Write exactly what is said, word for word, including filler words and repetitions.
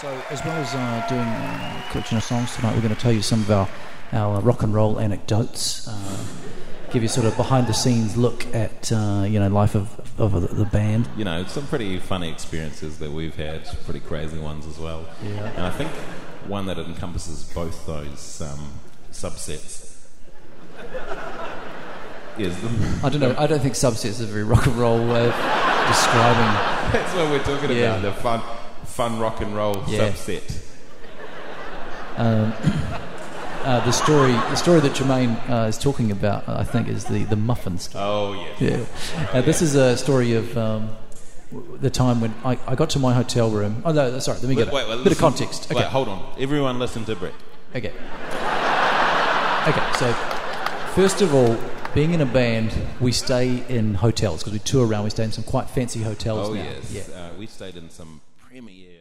So, as well as uh, doing uh, collection of songs tonight, we're going to tell you some of our, our rock and roll anecdotes, uh, give you sort of behind-the-scenes look at uh, you know life of, of the, the band. You know, some pretty funny experiences that we've had, pretty crazy ones as well. Yeah. And I think one that encompasses both those um, subsets is the... I don't know. I don't think subsets is a very rock and roll way of describing. That's what we're talking Yeah. about, the fun, fun rock and roll Yeah. subset. Um, uh, the story, the story that Jermaine uh, is talking about, I think, is the, the muffin story. Oh, yes. Yeah. Uh, this is a story of um, w- the time when I, I got to my hotel room. Oh no, sorry. Let me Wait, get wait, a wait, bit listen- of context. Okay. Wait, hold on. Everyone listen to Brett. Okay. Okay. So, first of all, being in a band, we stay in hotels because we tour around. We stay in some quite fancy hotels Oh, now. yes. Yeah. Uh, we stayed in some premier